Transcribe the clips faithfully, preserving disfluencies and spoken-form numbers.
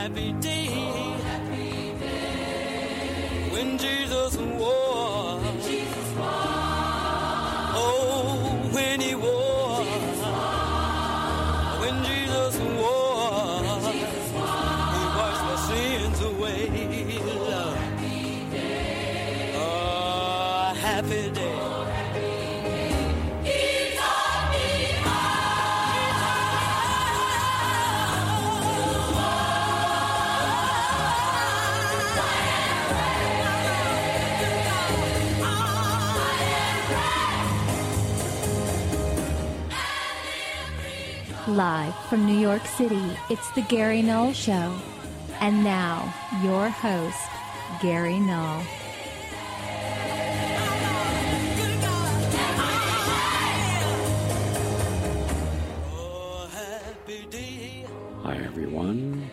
happy day. Oh, happy day. When Jesus wore. When Jesus wore. Oh, when he wore. Jesus wore. When Jesus wore. When Jesus wore. He washed my sins away. Oh, happy day. Oh, happy day. Live from New York City, it's the Gary Null Show. And now, your host, Gary Null. Hi, everyone.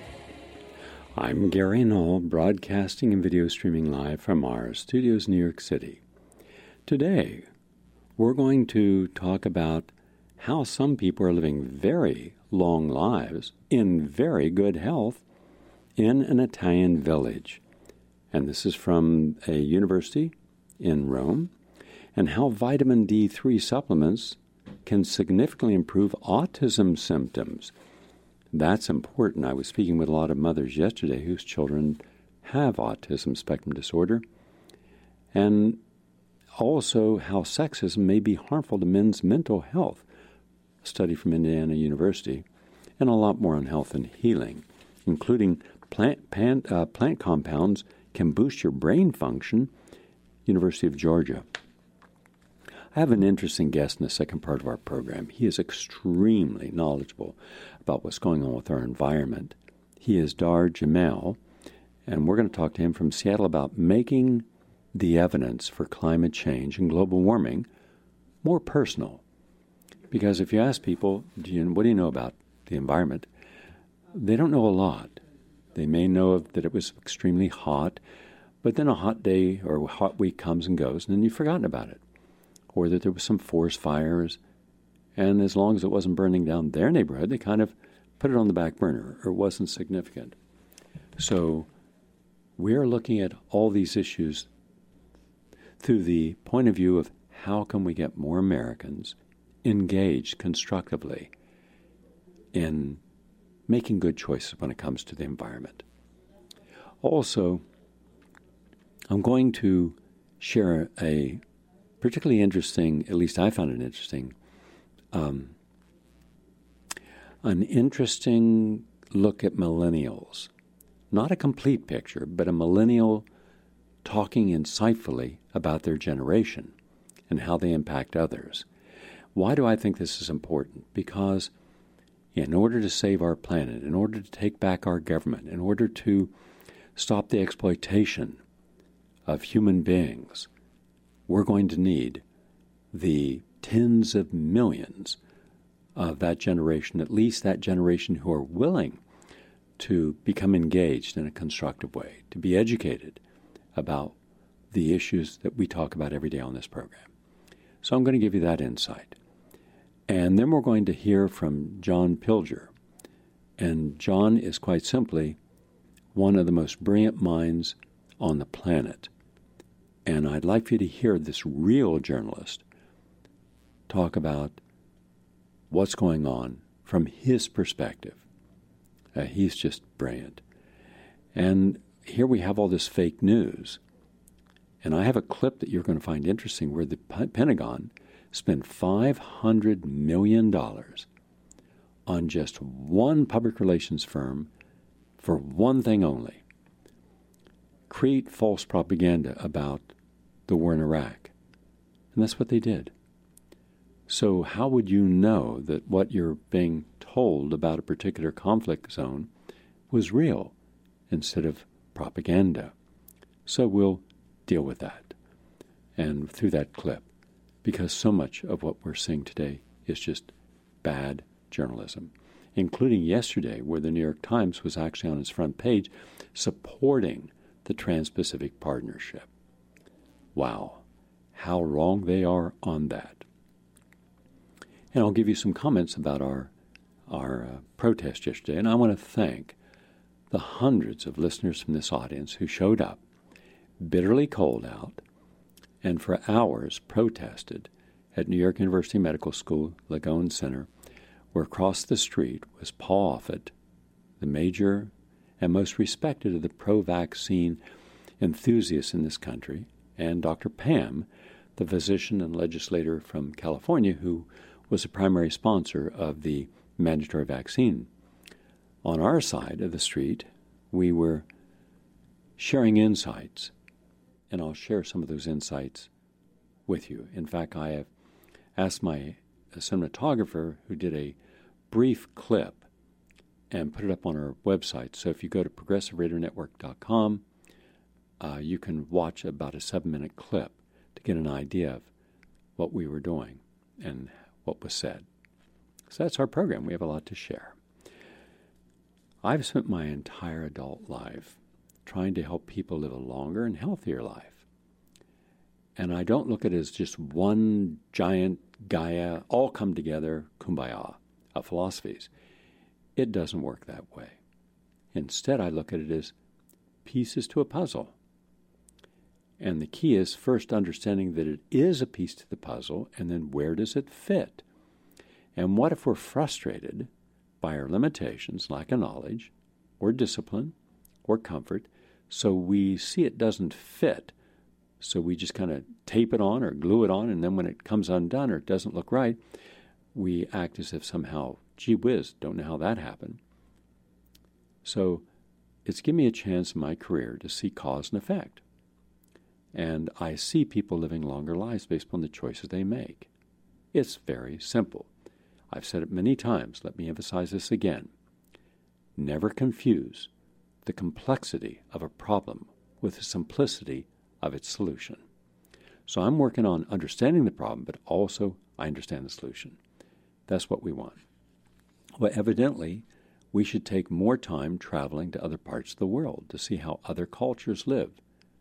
I'm Gary Null, broadcasting and video streaming live from our studios, New York City. Today, we're going to talk about how some people are living very long lives in very good health in an Italian village. And this is from a university in Rome, and how vitamin D three supplements can significantly improve autism symptoms. That's important. I was speaking with a lot of mothers yesterday whose children have autism spectrum disorder, and also how sexism may be harmful to men's mental health. Study from Indiana University, and a lot more on health and healing, including plant, plant, uh, plant compounds can boost your brain function, University of Georgia. I have an interesting guest in the second part of our program. He is extremely knowledgeable about what's going on with our environment. He is Dar Jamail, and we're going to talk to him from Seattle about making the evidence for climate change and global warming more personal. Because if you ask people, do you, what do you know about the environment? They don't know a lot. They may know of, that it was extremely hot, but then a hot day or a hot week comes and goes, and then you've forgotten about it. Or that there was some forest fires, and as long as it wasn't burning down their neighborhood, they kind of put it on the back burner, or it wasn't significant. So we're looking at all these issues through the point of view of how can we get more Americans engaged constructively in making good choices when it comes to the environment. Also, I'm going to share a particularly interesting, at least I found it interesting, um, an interesting look at millennials. Not a complete picture, but a millennial talking insightfully about their generation and how they impact others. Why do I think this is important? Because in order to save our planet, in order to take back our government, in order to stop the exploitation of human beings, we're going to need the tens of millions of that generation, at least that generation who are willing to become engaged in a constructive way, to be educated about the issues that we talk about every day on this program. So I'm going to give you that insight. And then we're going to hear from John Pilger. And John is quite simply one of the most brilliant minds on the planet. And I'd like for you to hear this real journalist talk about what's going on from his perspective. Uh, he's just brilliant. And here we have all this fake news. And I have a clip that you're going to find interesting where the P- Pentagon spent five hundred million dollars on just one public relations firm for one thing only: create false propaganda about the war in Iraq. And that's what they did. So how would you know that what you're being told about a particular conflict zone was real instead of propaganda? So we'll deal with that and through that clip, because so much of what we're seeing today is just bad journalism, including yesterday where the New York Times was actually on its front page supporting the Trans-Pacific Partnership. Wow, how wrong they are on that. And I'll give you some comments about our, our uh, protest yesterday, and I want to thank the hundreds of listeners from this audience who showed up, bitterly cold out, and for hours protested at New York University Medical School, Langone Center, where across the street was Paul Offit, the major and most respected of the pro-vaccine enthusiasts in this country, and Doctor Pam, the physician and legislator from California who was a primary sponsor of the mandatory vaccine. On our side of the street, we were sharing insights, and I'll share some of those insights with you. In fact, I have asked my cinematographer who did a brief clip and put it up on our website. So if you go to progressive radio network dot com, uh, you can watch about a seven-minute clip to get an idea of what we were doing and what was said. So that's our program. We have a lot to share. I've spent my entire adult life trying to help people live a longer and healthier life. And I don't look at it as just one giant Gaia, all come together, kumbaya, of philosophies. It doesn't work that way. Instead, I look at it as pieces to a puzzle. And the key is first understanding that it is a piece to the puzzle, and then where does it fit? And what if we're frustrated by our limitations, lack of knowledge, or discipline, or comfort, so we see it doesn't fit, so we just kind of tape it on or glue it on, and then when it comes undone or it doesn't look right, we act as if somehow, gee whiz, don't know how that happened. So it's given me a chance in my career to see cause and effect. And I see people living longer lives based upon the choices they make. It's very simple. I've said it many times. Let me emphasize this again. Never confuse the complexity of a problem with the simplicity of its solution. So I'm working on understanding the problem, but also I understand the solution. That's what we want. Well, evidently, we should take more time traveling to other parts of the world to see how other cultures live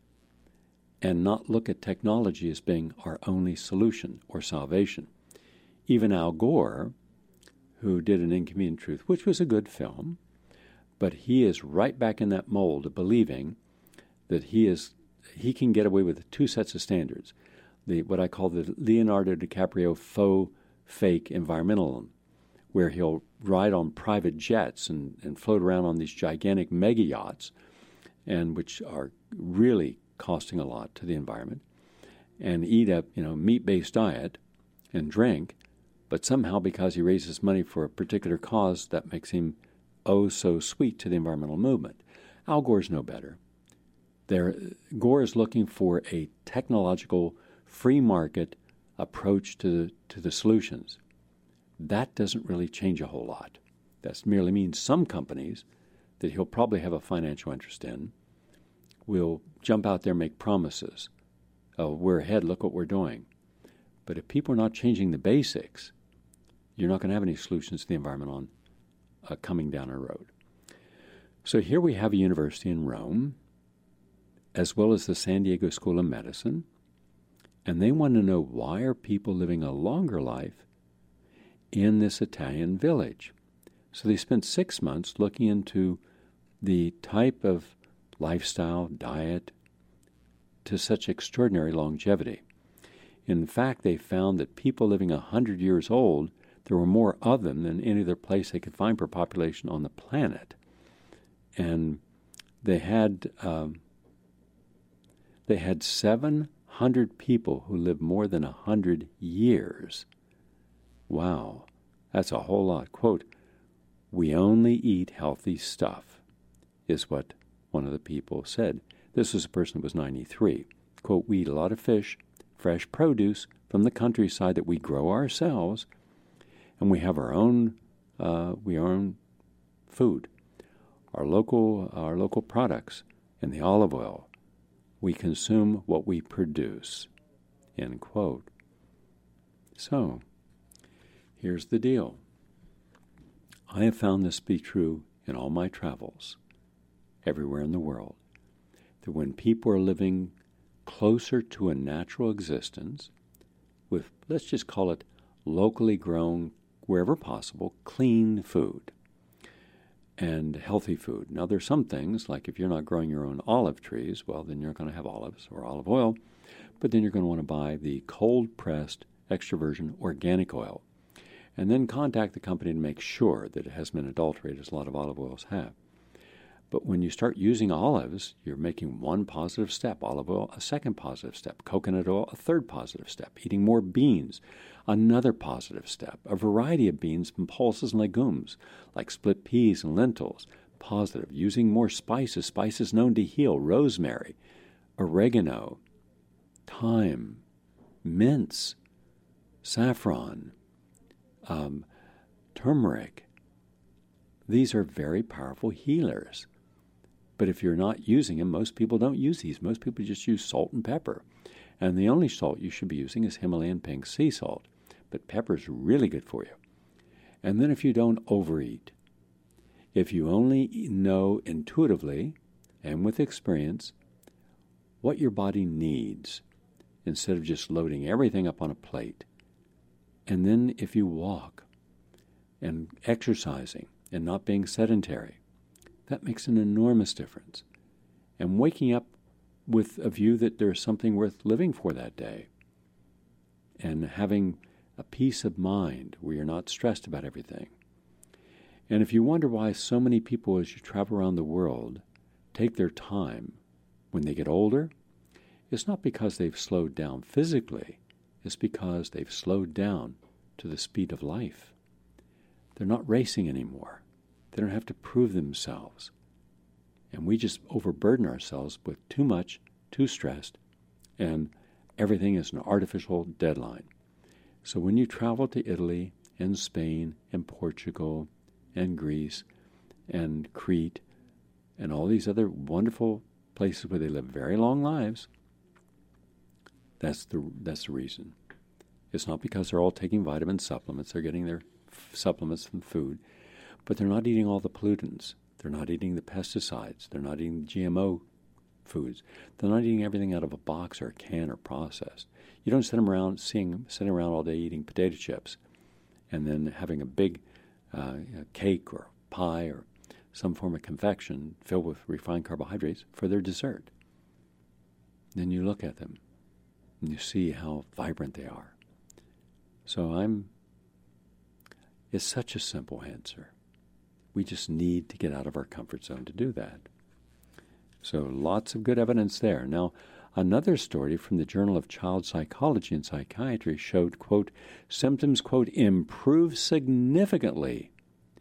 and not look at technology as being our only solution or salvation. Even Al Gore, who did An Inconvenient Truth, which was a good film, but he is right back in that mold of believing that he is he can get away with two sets of standards, the what I call the Leonardo DiCaprio faux fake environmentalism, where he'll ride on private jets and, and float around on these gigantic mega yachts, and which are really costing a lot to the environment, and eat a you know meat-based diet and drink, but somehow because he raises money for a particular cause, that makes him oh so sweet to the environmental movement. Al Gore's no better. There, Gore is looking for a technological free market approach to the, to the solutions. That doesn't really change a whole lot. That merely means some companies that he'll probably have a financial interest in will jump out there and make promises. Oh, we're ahead, look what we're doing. But if people are not changing the basics, you're not going to have any solutions to the environment on uh, coming down a road. So here we have a university in Rome, as well as the San Diego School of Medicine, and they want to know why are people living a longer life in this Italian village. So they spent six months looking into the type of lifestyle, diet, to such extraordinary longevity. In fact, they found that people living one hundred years old, there were more of them than any other place they could find per population on the planet. And they had um, they had seven hundred people who lived more than one hundred years. Wow, that's a whole lot. Quote, "We only eat healthy stuff," is what one of the people said. This was a person who was ninety-three. Quote, "We eat a lot of fish, fresh produce from the countryside that we grow ourselves, and we have our own, uh, we own food, our local, our local products, and the olive oil. We consume what we produce." End quote. So, here's the deal. I have found this to be true in all my travels, everywhere in the world, that when people are living closer to a natural existence with, let's just call it locally grown, wherever possible, clean food, and healthy food. Now, there's some things, like if you're not growing your own olive trees, well, then you're going to have olives or olive oil, but then you're going to want to buy the cold-pressed extra virgin organic oil, and then contact the company to make sure that it hasn't been adulterated, as a lot of olive oils have. But when you start using olives, you're making one positive step. Olive oil, a second positive step. Coconut oil, a third positive step. Eating more beans, another positive step. A variety of beans and pulses and legumes, like split peas and lentils, positive. Using more spices, spices known to heal, rosemary, oregano, thyme, mints, saffron, um, turmeric. These are very powerful healers. But if you're not using them, most people don't use these. Most people just use salt and pepper. And the only salt you should be using is Himalayan pink sea salt. But pepper is really good for you. And then if you don't overeat, if you only know intuitively and with experience what your body needs, instead of just loading everything up on a plate, and then if you walk and exercising and not being sedentary, that makes an enormous difference. And waking up with a view that there's something worth living for that day, and having a peace of mind where you're not stressed about everything. And if you wonder why so many people, as you travel around the world, take their time when they get older, it's not because they've slowed down physically, it's because they've slowed down to the speed of life. They're not racing anymore. They don't have to prove themselves. And we just overburden ourselves with too much, too stressed, and everything is an artificial deadline. So when you travel to Italy and Spain and Portugal and Greece and Crete and all these other wonderful places where they live very long lives, that's the that's the reason. It's not because they're all taking vitamin supplements. They're getting their f- supplements from food. But they're not eating all the pollutants. They're not eating the pesticides. They're not eating G M O foods. They're not eating everything out of a box or a can or processed. You don't sit them around, seeing them, sitting around all day eating potato chips and then having a big uh, cake or pie or some form of confection filled with refined carbohydrates for their dessert. Then you look at them and you see how vibrant they are. So I'm, it's such a simple answer. We just need to get out of our comfort zone to do that. So lots of good evidence there. Now, another story from the Journal of Child Psychology and Psychiatry showed, quote, symptoms, quote, improve significantly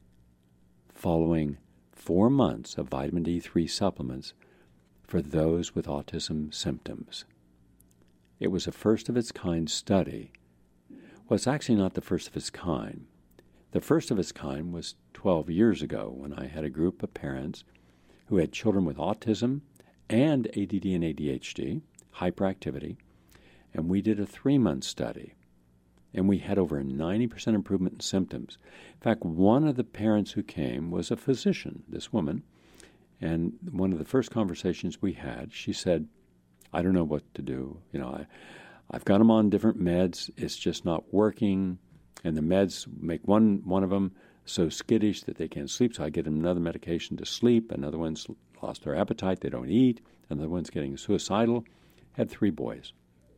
following four months of vitamin D three supplements for those with autism symptoms. It was a first-of-its-kind study. Well, it's actually not the first of its kind. The first of its kind was twelve years ago when I had a group of parents who had children with autism and A D D and A D H D, hyperactivity, and we did a three-month study. And we had over a ninety percent improvement in symptoms. In fact, one of the parents who came was a physician, this woman, and one of the first conversations we had, she said, I don't know what to do. You know, I, I've got them on different meds. It's just not working. And the meds make one one of them so skittish that they can't sleep, so I get them another medication to sleep. Another one's lost their appetite, they don't eat. Another one's getting suicidal. Had three boys.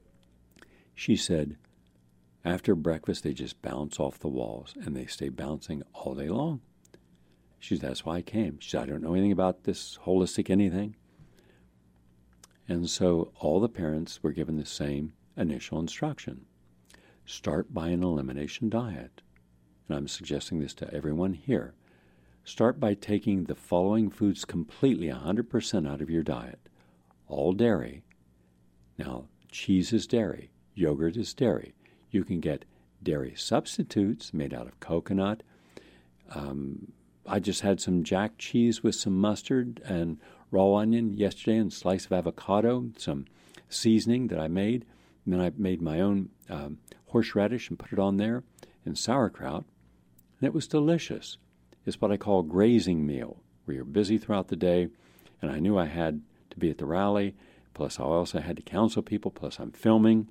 She said, after breakfast, they just bounce off the walls, and they stay bouncing all day long. She said, that's why I came. She said, I don't know anything about this holistic anything. And so all the parents were given the same initial instruction. Start by an elimination diet. And I'm suggesting this to everyone here. Start by taking the following foods completely, one hundred percent out of your diet. All dairy. Now, cheese is dairy. Yogurt is dairy. You can get dairy substitutes made out of coconut. Um, I just had some jack cheese with some mustard and raw onion yesterday and a slice of avocado, some seasoning that I made. And then I made my own um, horseradish and put it on there, and sauerkraut. And it was delicious. It's what I call a grazing meal, where you're busy throughout the day. And I knew I had to be at the rally, plus I also had to counsel people, plus I'm filming.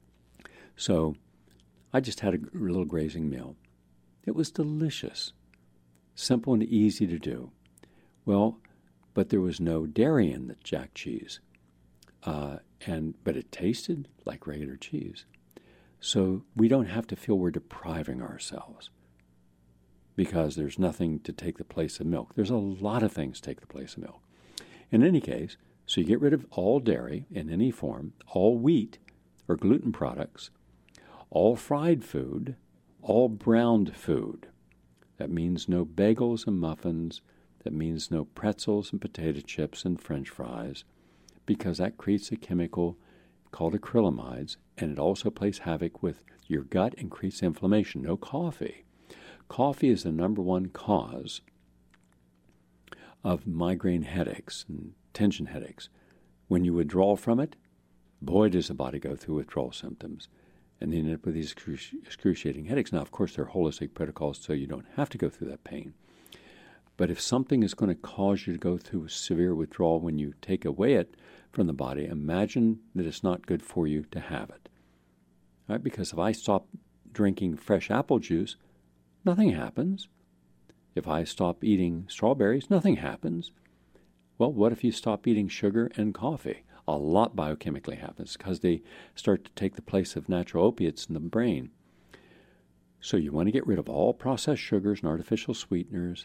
So I just had a little grazing meal. It was delicious, simple and easy to do. Well, but there was no dairy in the Jack cheese, uh, and but it tasted like regular cheese. So we don't have to feel we're depriving ourselves because there's nothing to take the place of milk. There's a lot of things to take the place of milk. In any case, so you get rid of all dairy in any form, all wheat or gluten products, all fried food, all browned food. That means no bagels and muffins. That means no pretzels and potato chips and French fries, because that creates a chemical called acrylamides, and it also plays havoc with your gut and creates inflammation. No coffee. Coffee is the number one cause of migraine headaches and tension headaches. When you withdraw from it, boy, does the body go through withdrawal symptoms, and then you end up with these excruciating headaches. Now, of course, there are holistic protocols so you don't have to go through that pain. But if something is going to cause you to go through severe withdrawal when you take away it from the body, imagine that it's not good for you to have it. Right? Because if I stop drinking fresh apple juice, nothing happens. If I stop eating strawberries, nothing happens. Well, what if you stop eating sugar and coffee? A lot biochemically happens because they start to take the place of natural opiates in the brain. So you want to get rid of all processed sugars and artificial sweeteners.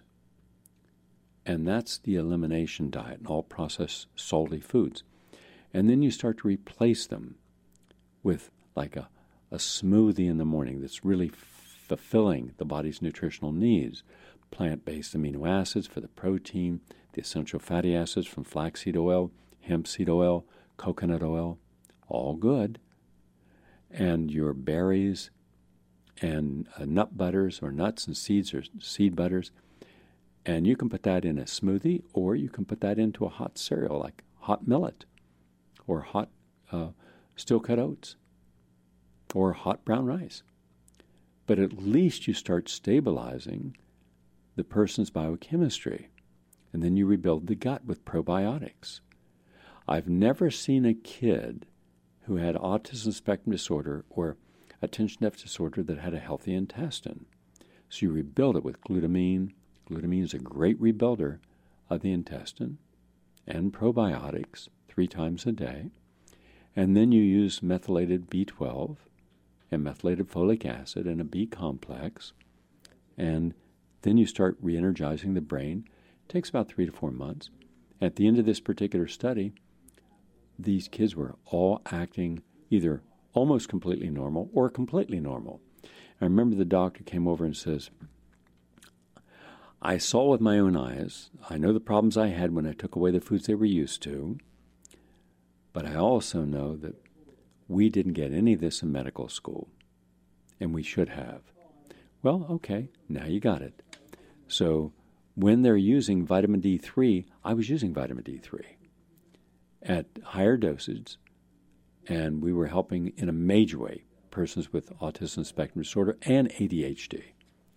And that's the elimination diet, and all processed salty foods. And then you start to replace them with like a, a smoothie in the morning that's really fulfilling the body's nutritional needs. Plant-based amino acids for the protein, the essential fatty acids from flaxseed oil, hemp seed oil, coconut oil, all good. And your berries and uh, nut butters or nuts and seeds or seed butters. And you can put that in a smoothie, or you can put that into a hot cereal like hot millet or hot uh, steel-cut oats or hot brown rice. But at least you start stabilizing the person's biochemistry, and then you rebuild the gut with probiotics. I've never seen a kid who had autism spectrum disorder or attention deficit disorder that had a healthy intestine. So you rebuild it with glutamine. Glutamine is a great rebuilder of the intestine, and probiotics three times a day. And then you use methylated B twelve and methylated folic acid and a B complex, and then you start re-energizing the brain. It takes about three to four months. At the end of this particular study, these kids were all acting either almost completely normal or completely normal. I remember the doctor came over and says, I saw with my own eyes, I know the problems I had when I took away the foods they were used to, but I also know that we didn't get any of this in medical school, and we should have. Well, okay, now you got it. So when they're using vitamin D three, I was using vitamin D three at higher doses, and we were helping in a major way persons with autism spectrum disorder and A D H D.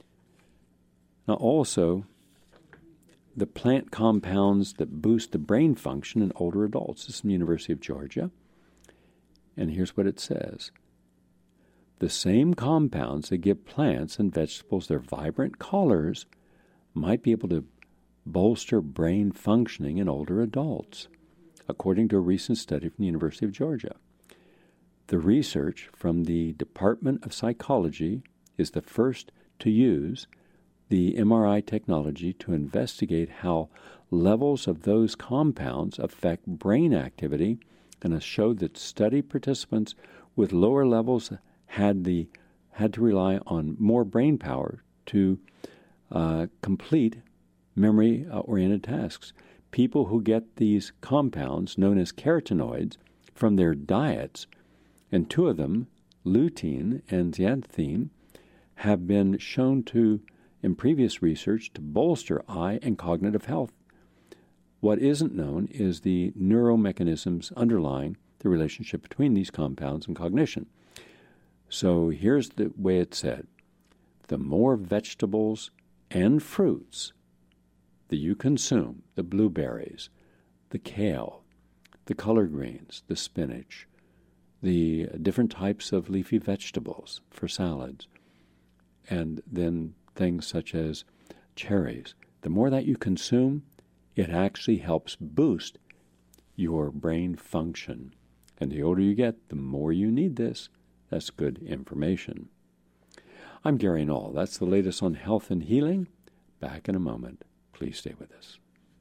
Now also, the plant compounds that boost the brain function in older adults. This is from the University of Georgia. And here's what it says. The same compounds that give plants and vegetables their vibrant colors might be able to bolster brain functioning in older adults, according to a recent study from the University of Georgia. The research from the Department of Psychology is the first to use the M R I technology to investigate how levels of those compounds affect brain activity, and has showed that study participants with lower levels had the had to rely on more brain power to uh, complete memory-oriented tasks. People who get these compounds, known as carotenoids, from their diets, and two of them, lutein and zeaxanthin, have been shown to, in previous research, to bolster eye and cognitive health. What isn't known is the neuromechanisms underlying the relationship between these compounds and cognition. So here's the way it's said. The more vegetables and fruits that you consume, the blueberries, the kale, the collard greens, the spinach, the different types of leafy vegetables for salads, and then things such as cherries, the more that you consume, It actually helps boost your brain function. And the older you get, the more you need this. That's good information. I'm Gary Null. That's the latest on health and healing. Back in a moment. Please stay with us.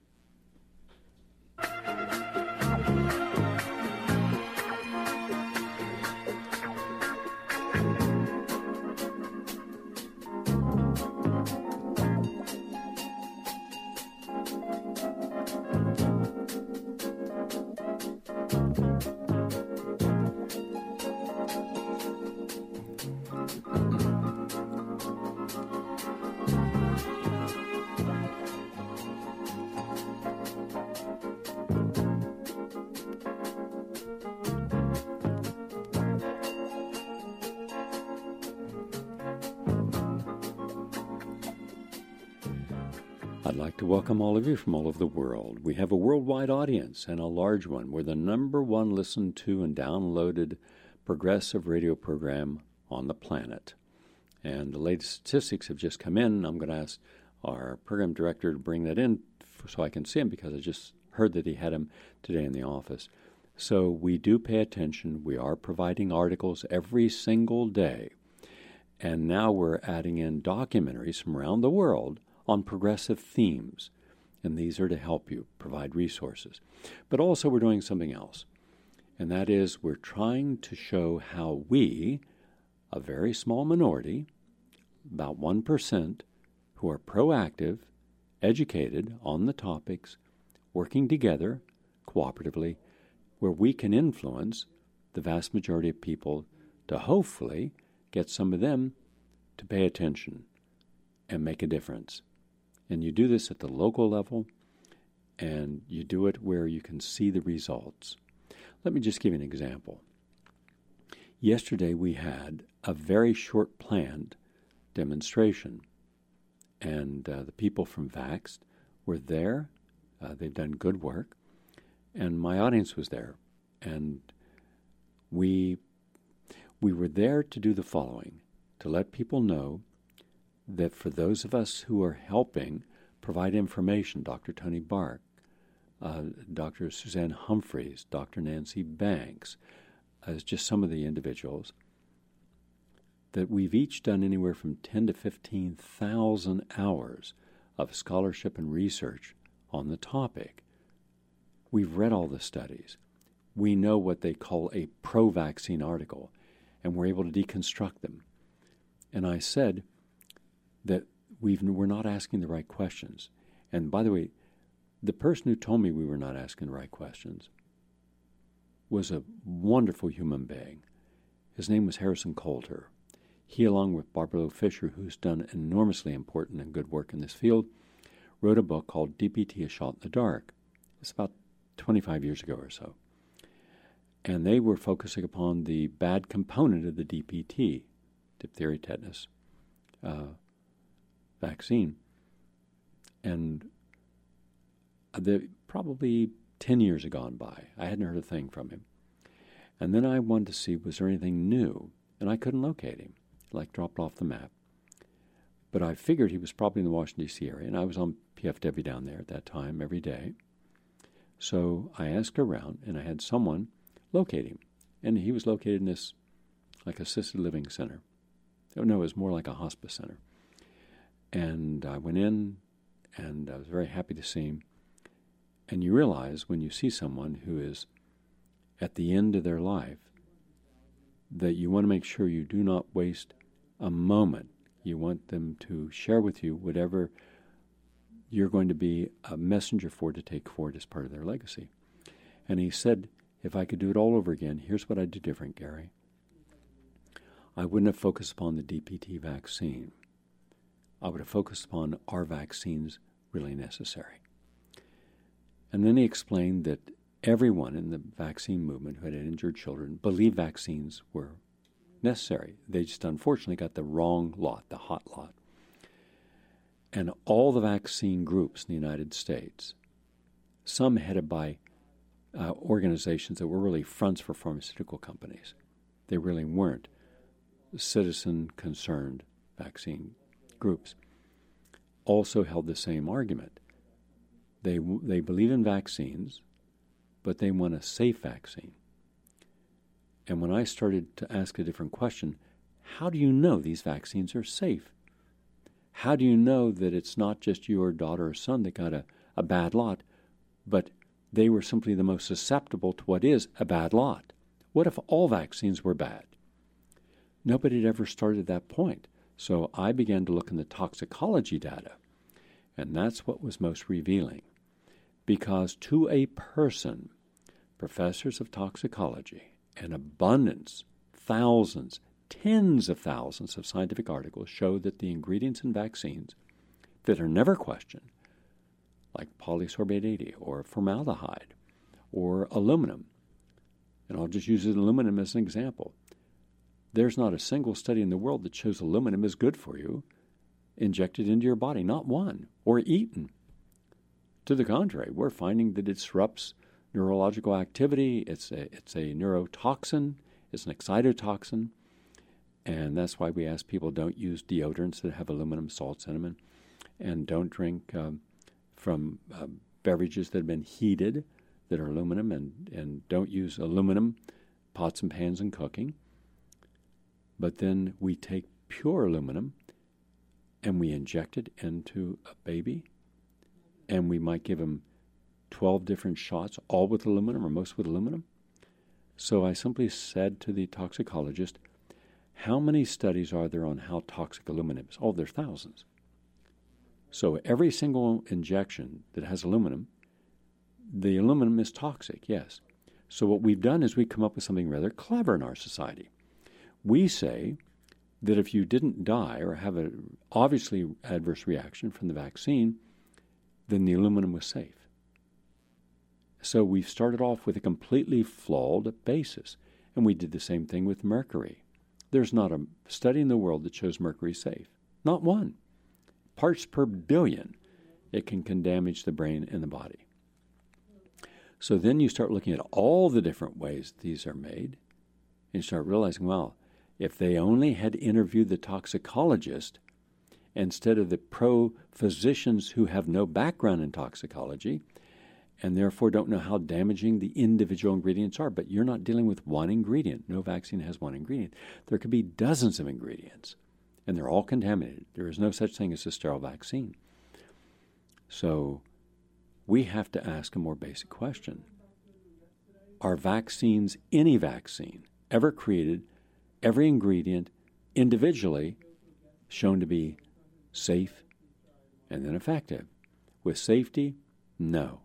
I'd like to welcome all of you from all over the world. We have a worldwide audience, and a large one. We're the number one listened to and downloaded progressive radio program on the planet. And the latest statistics have just come in. I'm going to ask our program director to bring that in so I can see him, because I just heard that he had him today in the office. So we do pay attention. We are providing articles every single day. And now we're adding in documentaries from around the world on progressive themes, and these are to help you provide resources. But also we're doing something else, and that is we're trying to show how we, a very small minority, about one percent, who are proactive, educated on the topics, working together cooperatively, where we can influence the vast majority of people to hopefully get some of them to pay attention and make a difference. And you do this at the local level, and you do it where you can see the results. Let me just give you an example. Yesterday we had a very short planned demonstration, and uh, the people from Vaxxed were there. Uh, they've done good work, and my audience was there. And we we were there to do the following, to let people know that for those of us who are helping provide information, Doctor Tony Bark, uh, Doctor Suzanne Humphreys, Doctor Nancy Banks, as just some of the individuals, that we've each done anywhere from ten to fifteen thousand hours of scholarship and research on the topic. We've read all the studies. We know what they call a pro-vaccine article, and we're able to deconstruct them. And I said that we've, we're not asking the right questions. And by the way, the person who told me we were not asking the right questions was a wonderful human being. His name was Harrison Coulter. He, along with Barbara Fisher, who's done enormously important and good work in this field, wrote a book called D P T, A Shot in the Dark. It's about twenty-five years ago or so. And they were focusing upon the bad component of the D P T, diphtheria, tetanus, uh, vaccine. And the, probably ten years had gone by. I hadn't heard a thing from him. And then I wanted to see, was there anything new? And I couldn't locate him, like dropped off the map. But I figured he was probably in the Washington, D C area, and I was on P F W down there at that time every day. So I asked around, and I had someone locate him. And he was located in this, like, assisted living center. Oh, no, it was more like a hospice center. And I went in, and I was very happy to see him. And you realize when you see someone who is at the end of their life that you want to make sure you do not waste a moment. You want them to share with you whatever you're going to be a messenger for to take forward as part of their legacy. And he said, if I could do it all over again, here's what I'd do different, Gary. I wouldn't have focused upon the D P T vaccine. I would have focused upon, are vaccines really necessary? And then he explained that everyone in the vaccine movement who had injured children believed vaccines were necessary. They just unfortunately got the wrong lot, the hot lot. And all the vaccine groups in the United States, some headed by uh, organizations that were really fronts for pharmaceutical companies. They really weren't citizen-concerned vaccine groups, also held the same argument. They, they believe in vaccines, but they want a safe vaccine. And when I started to ask a different question, how do you know these vaccines are safe? How do you know that it's not just your daughter or son that got a, a bad lot, but they were simply the most susceptible to what is a bad lot? What if all vaccines were bad? Nobody had ever started at that point. So I began to look in the toxicology data, and that's what was most revealing. Because to a person, professors of toxicology, an abundance, thousands, tens of thousands of scientific articles show that the ingredients in vaccines that are never questioned, like polysorbate eighty or formaldehyde or aluminum, and I'll just use aluminum as an example. There's not a single study in the world that shows aluminum is good for you injected into your body, not one, or eaten. To the contrary, we're finding that it disrupts neurological activity. It's a, it's a neurotoxin. It's an excitotoxin. And that's why we ask people don't use deodorants that have aluminum salts in them, and, and don't drink um, from uh, beverages that have been heated that are aluminum, and, and don't use aluminum pots and pans in cooking. But then we take pure aluminum and we inject it into a baby, and we might give him twelve different shots, all with aluminum or most with aluminum. So I simply said to the toxicologist, how many studies are there on how toxic aluminum is? Oh, there's thousands. So every single injection that has aluminum, the aluminum is toxic, yes. So what we've done is we've come up with something rather clever in our society. We say that if you didn't die or have an obviously adverse reaction from the vaccine, then the aluminum was safe. So we've started off with a completely flawed basis, and we did the same thing with mercury. There's not a study in the world that shows mercury safe. Not one. Parts per billion, it can, can damage the brain and the body. So then you start looking at all the different ways these are made, and you start realizing, well, if they only had interviewed the toxicologist instead of the pro-physicians who have no background in toxicology and therefore don't know how damaging the individual ingredients are. But you're not dealing with one ingredient. No vaccine has one ingredient. There could be dozens of ingredients, and they're all contaminated. There is no such thing as a sterile vaccine. So we have to ask a more basic question. Are vaccines, any vaccine, ever created, every ingredient individually shown to be safe and then effective? With safety, no.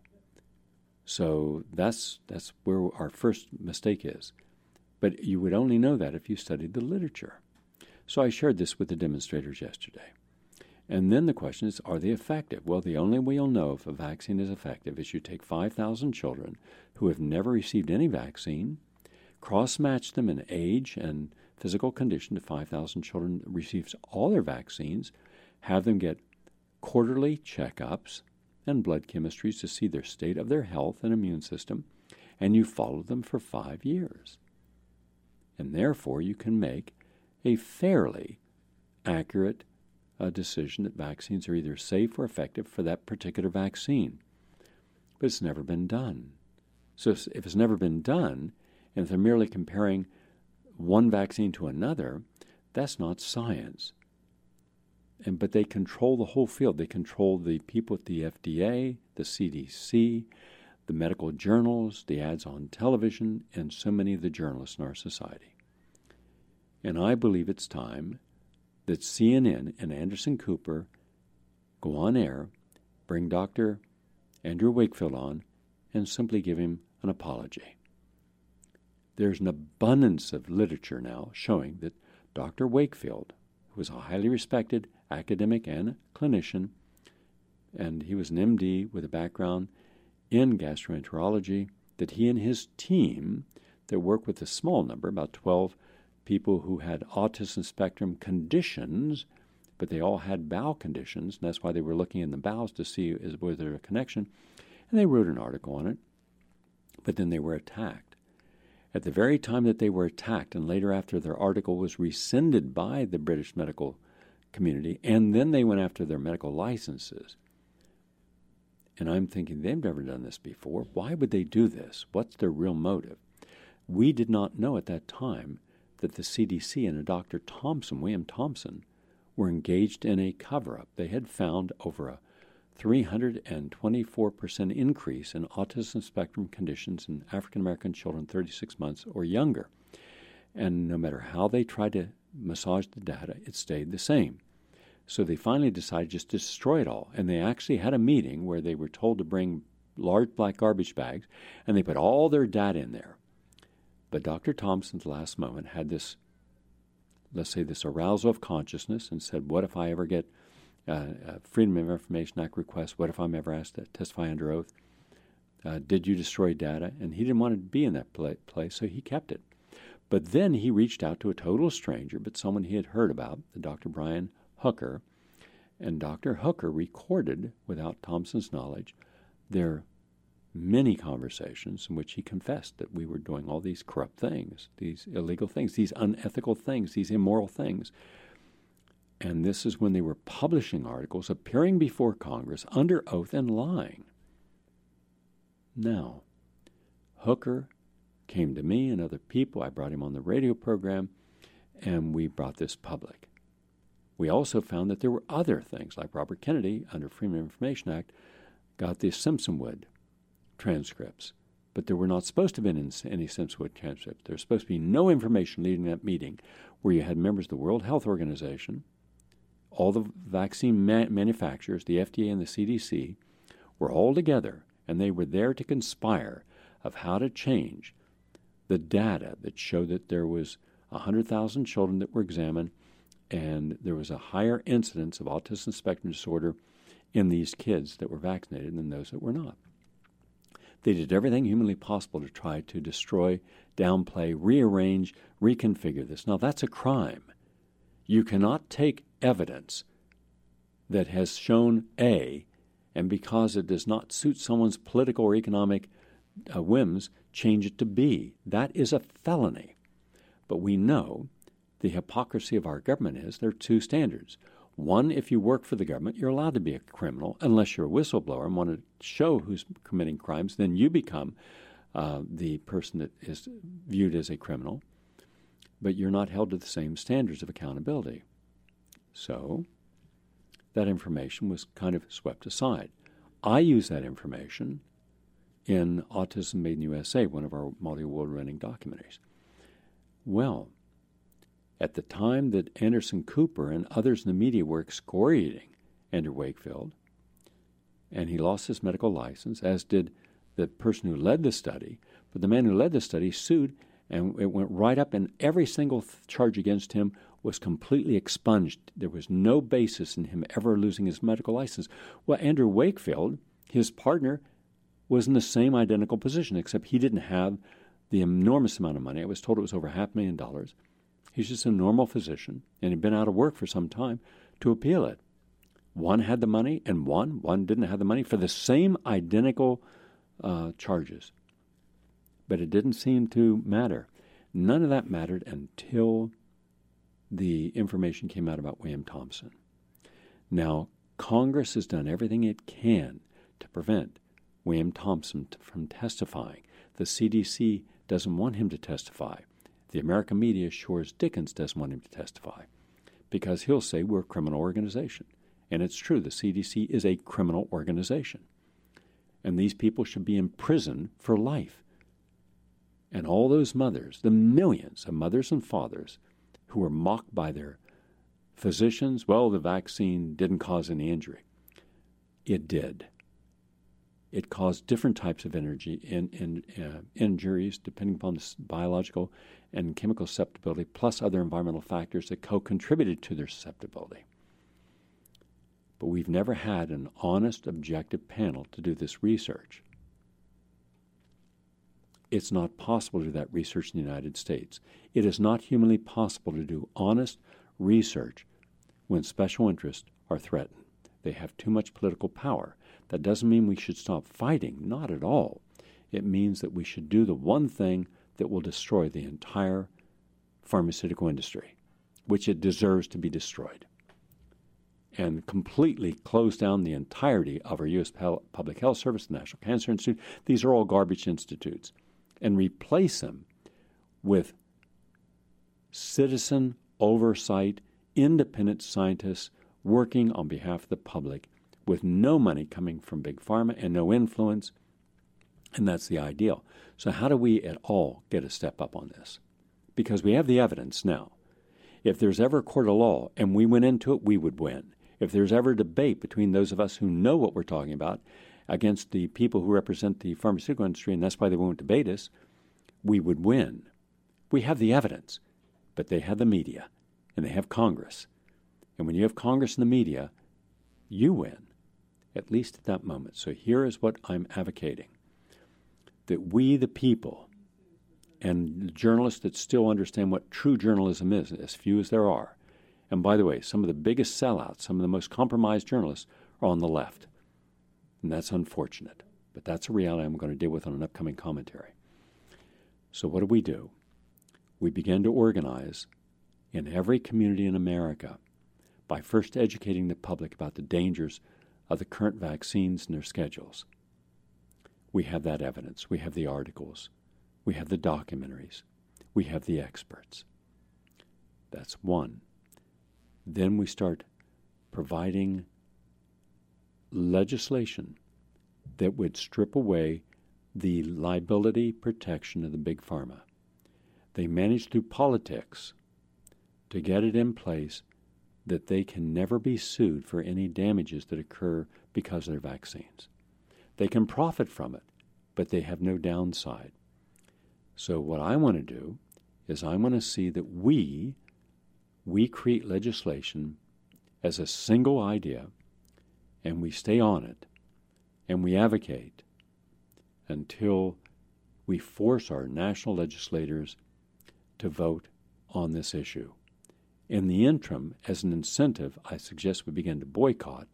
So that's that's where our first mistake is. But you would only know that if you studied the literature. So I shared this with the demonstrators yesterday. And then the question is, are they effective? Well, the only way you'll know if a vaccine is effective is you take five thousand children who have never received any vaccine, cross-match them in age and physical condition to five thousand children that receives all their vaccines, have them get quarterly checkups and blood chemistries to see their state of their health and immune system, and you follow them for five years. And therefore you can make a fairly accurate uh, decision that vaccines are either safe or effective for that particular vaccine. But it's never been done. So if it's never been done, and if they're merely comparing one vaccine to another, that's not science. And but they control the whole field. They control the people at the F D A, the C D C, the medical journals, the ads on television, and so many of the journalists in our society. And I believe it's time that C N N and Anderson Cooper go on air, bring Doctor Andrew Wakefield on, and simply give him an apology. There's an abundance of literature now showing that Doctor Wakefield, who was a highly respected academic and clinician, and he was an M D with a background in gastroenterology, that he and his team that worked with a small number, about twelve people who had autism spectrum conditions, but they all had bowel conditions, and that's why they were looking in the bowels to see is was there a connection, and they wrote an article on it, but then they were attacked. At the very time that they were attacked, and later after their article was rescinded by the British medical community, and then they went after their medical licenses, And I'm thinking, they've never done this before. Why would they do this? What's their real motive? We did not know at that time that the C D C and a Doctor Thompson, William Thompson, were engaged in a cover-up. They had found over a three hundred twenty-four percent increase in autism spectrum conditions in African-American children thirty-six months or younger. And no matter how they tried to massage the data, it stayed the same. So they finally decided just to destroy it all. And they actually had a meeting where they were told to bring large black garbage bags, and they put all their data in there. But Doctor Thompson, at the last moment, had this, let's say, this arousal of consciousness and said, what if I ever get uh, a Freedom of Information Act request? What if I'm ever asked to testify under oath? Uh, did you destroy data? And he didn't want to be in that pla- place, so he kept it. But then he reached out to a total stranger, but someone he had heard about, the Doctor Brian Hooker, and Doctor Hooker recorded, without Thompson's knowledge, their many conversations in which he confessed that we were doing all these corrupt things, these illegal things, these unethical things, these immoral things. And this is when they were publishing articles, appearing before Congress under oath and lying. Now, Hooker came to me and other people. I brought him on the radio program, and we brought this public. We also found that there were other things, like Robert Kennedy, under Freedom of Information Act, got the Simpsonwood transcripts. But there were not supposed to have been any Simpsonwood transcripts. There was supposed to be no information leading that meeting where you had members of the World Health Organization, all the vaccine ma- manufacturers, the F D A and the C D C, were all together, and they were there to conspire of how to change the data that showed that there was one hundred thousand children that were examined, and there was a higher incidence of autism spectrum disorder in these kids that were vaccinated than those that were not. They did everything humanly possible to try to destroy, downplay, rearrange, reconfigure this. Now, that's a crime. You cannot take evidence that has shown A, and because it does not suit someone's political or economic uh, whims, change it to B. That is a felony. But we know the hypocrisy of our government is there are two standards. One, if you work for the government, you're allowed to be a criminal unless you're a whistleblower and want to show who's committing crimes. Then you become uh, the person that is viewed as a criminal, but you're not held to the same standards of accountability. So that information was kind of swept aside. I use that information in Autism Made in U S A, one of our multi-award-winning documentaries. Well, at the time that Anderson Cooper and others in the media were excoriating Andrew Wakefield, and he lost his medical license, as did the person who led the study, but the man who led the study sued, and it went right up, and every single th- charge against him was completely expunged. There was no basis in him ever losing his medical license. Well, Andrew Wakefield, his partner, was in the same identical position, except he didn't have the enormous amount of money. I was told it was over half a million dollars. He's just a normal physician, and he'd been out of work for some time to appeal it. One had the money, and one, one didn't have the money for the same identical uh, charges. But it didn't seem to matter. None of that mattered until the information came out about William Thompson. Now, Congress has done everything it can to prevent William Thompson t- from testifying. The C D C doesn't want him to testify. The American media sure as dickens doesn't want him to testify because he'll say we're a criminal organization. And it's true, the C D C is a criminal organization. And these people should be in prison for life. And all those mothers, the millions of mothers and fathers who were mocked by their physicians, well, the vaccine didn't cause any injury. It did. It caused different types of energy in, in, uh, injuries depending upon the biological and chemical susceptibility, plus other environmental factors that co-contributed to their susceptibility. But we've never had an honest, objective panel to do this research. It's not possible to do that research in the United States. It is not humanly possible to do honest research when special interests are threatened. They have too much political power. That doesn't mean we should stop fighting, not at all. It means that we should do the one thing that will destroy the entire pharmaceutical industry, which it deserves to be destroyed. and completely close down the entirety of our U S Public Health Service, the National Cancer Institute. These are all garbage institutes. And replace them with citizen oversight, independent scientists working on behalf of the public with no money coming from Big Pharma and no influence. And that's the ideal. So how do we at all get a step up on this? Because we have the evidence now. If there's ever a court of law and we went into it, we would win. If there's ever a debate between those of us who know what we're talking about against the people who represent the pharmaceutical industry, and that's why they won't debate us, we would win. We have the evidence, but they have the media, and they have Congress. And when you have Congress and the media, you win, at least at that moment. So here is what I'm advocating, that we, the people, and journalists that still understand what true journalism is, as few as there are. And by the way, some of the biggest sellouts, some of the most compromised journalists are on the left. And that's unfortunate. But that's a reality I'm going to deal with on an upcoming commentary. So what do we do? We begin to organize in every community in America by first educating the public about the dangers of the current vaccines and their schedules. We have that evidence. We have the articles. We have the documentaries. We have the experts. That's one. Then we start providing legislation that would strip away the liability protection of the Big Pharma. They manage through politics to get it in place that they can never be sued for any damages that occur because of their vaccines. They can profit from it, but they have no downside. So what I want to do is I want to see that we, we create legislation as a single idea, and we stay on it, and we advocate until we force our national legislators to vote on this issue. In the interim, as an incentive, I suggest we begin to boycott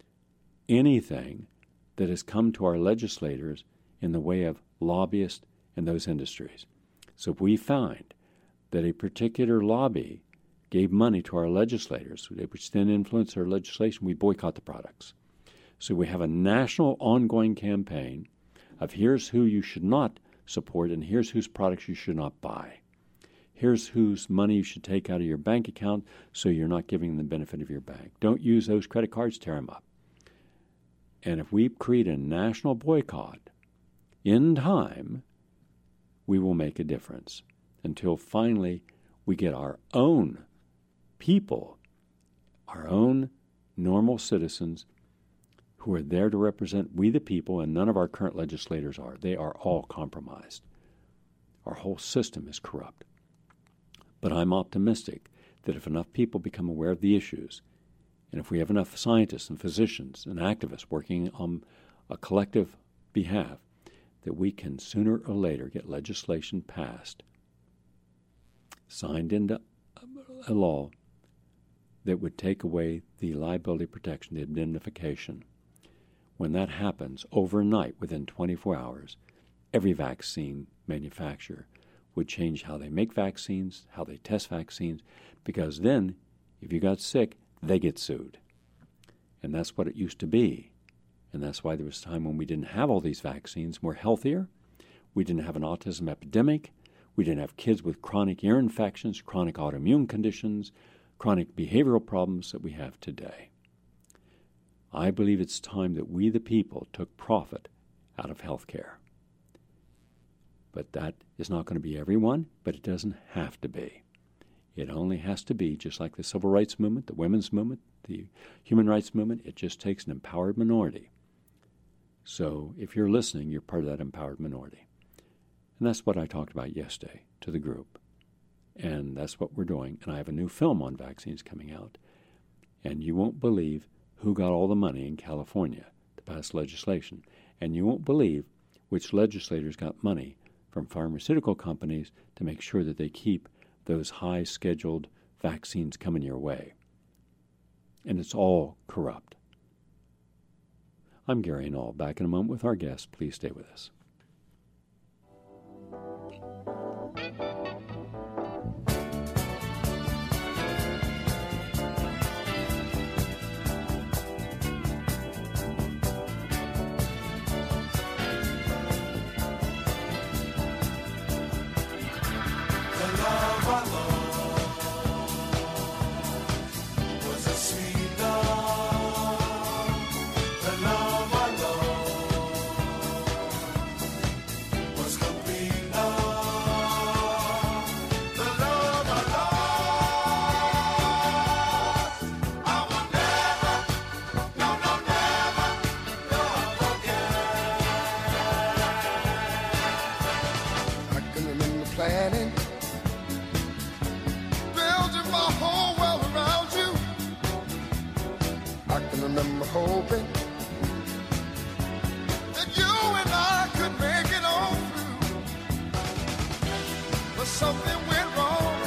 anything that has come to our legislators in the way of lobbyists in those industries. So if we find that a particular lobby gave money to our legislators, which then influenced our legislation, we boycott the products. So we have a national ongoing campaign of here's who you should not support and here's whose products you should not buy. Here's whose money you should take out of your bank account so you're not giving them the benefit of your bank. Don't use those credit cards, tear them up. And if we create a national boycott, in time, we will make a difference until finally we get our own people, our own normal citizens who are there to represent we the people, and none of our current legislators are. They are all compromised. Our whole system is corrupt. But I'm optimistic that if enough people become aware of the issues, and if we have enough scientists and physicians and activists working on a collective behalf, that we can sooner or later get legislation passed, signed into a law that would take away the liability protection, the indemnification. When that happens, overnight, within twenty-four hours, every vaccine manufacturer would change how they make vaccines, how they test vaccines, because then, if you got sick, they get sued. And that's what it used to be. And that's why there was a time when we didn't have all these vaccines. We're healthier. We didn't have an autism epidemic. We didn't have kids with chronic ear infections, chronic autoimmune conditions, chronic behavioral problems that we have today. I believe it's time that we, the people, took profit out of health care. But that is not going to be everyone, but it doesn't have to be. It only has to be, just like the civil rights movement, the women's movement, the human rights movement, it just takes an empowered minority. So if you're listening, you're part of that empowered minority. And that's what I talked about yesterday to the group. And that's what we're doing. And I have a new film on vaccines coming out. And you won't believe who got all the money in California to pass legislation. And you won't believe which legislators got money from pharmaceutical companies to make sure that they keep those high-scheduled vaccines coming your way. And it's all corrupt. I'm Gary Null. Back in a moment with our guest. Please stay with us. hoping that you and I could make it on through. But something went wrong.